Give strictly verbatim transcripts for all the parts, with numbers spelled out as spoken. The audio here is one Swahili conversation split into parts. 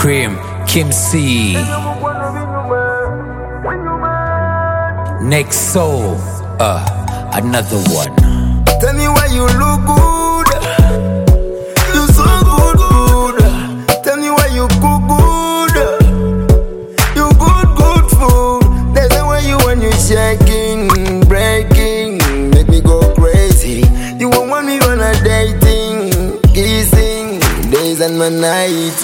Cream, Kim C, Next Soul, uh, another one. Tell me why you look good. You so good, good. Tell me why you cook good. You good, good food. There's a way you when you shaking, breaking, make me go crazy. You won't want me on a dating, kissing, days and my nights.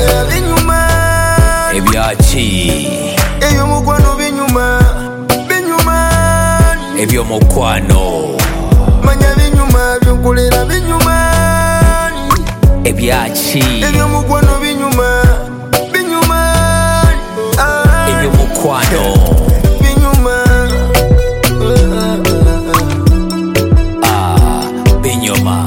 Ebyachi, Eyo mukwano binyuma, binyuma. ebyo mukwano, Manya binyuma, byunkulira binyuma. ebyachi, Ebyo mukwano binyuma, binyuma. Ah, ebyo mukwano, binyuma. ah, binyuma.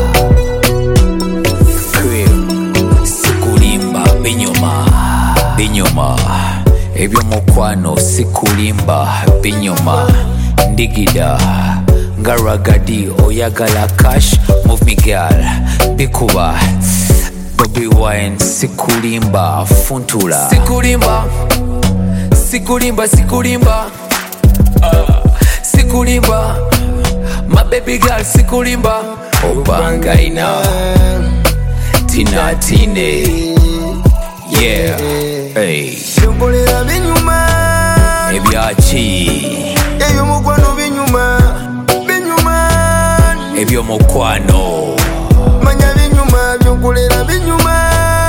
Cream, sikulimba, binyuma, binyuma. Ebyo mukwano, sikulimba, binyuma. Ndigida, ngaragadi, oyagala cash, move me girl, bikuba. Bobby Wine, sikulimba, funtula. Sikulimba, sikulimba, sikulimba. Uh, sikulimba, my baby girl, sikulimba. Obangaina, tina tine, yeah, hey. Byunkulira binyuma. Ebyachi, Eyo mukwano binyuma, binyuma. ebyo mukwano, Manya binyuma, byunkulira binyuma.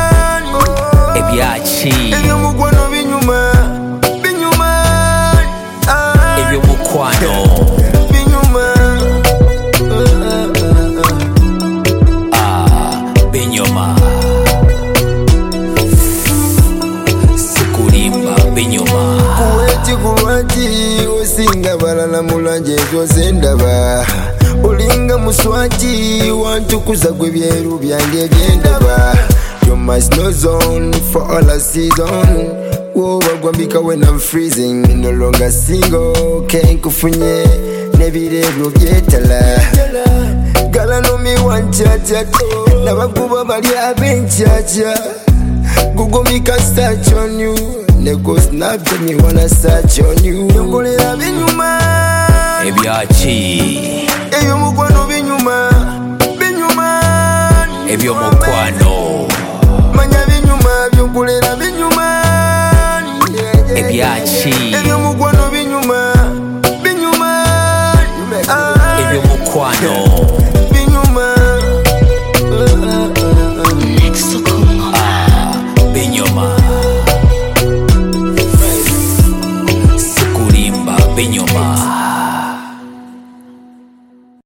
ebyachi, Ebyo mukwano binyuma, binyuma. Ah, ebyo mukwano, binyuma. ah, binyuma. Sikulimba, binyuma. Kuweti kulwati osinga balala mulanje ezo ndaba. Olinga muswati wantukuza gwe byeru byange byendaba. You must know zone for all a season. Woba gwambika when I'm freezing. No longer single, can't kufunye nebirego byetala. Gala no me one cha cha. Nabakuba bali abenchacha. Google me can search on you. Nego snap to me wanna search on you. Byunkulira binyuma. Ebyachi, Eyo mukwano binyuma, binyuma. ebyo mukwano, Manya binyuma, byunkulira binyuma. ebyachi, Ebyo mukwano binyuma, binyuma. Ah, ebyo mukwano, binyuma. ah, binyuma. Sikulimba, binyuma.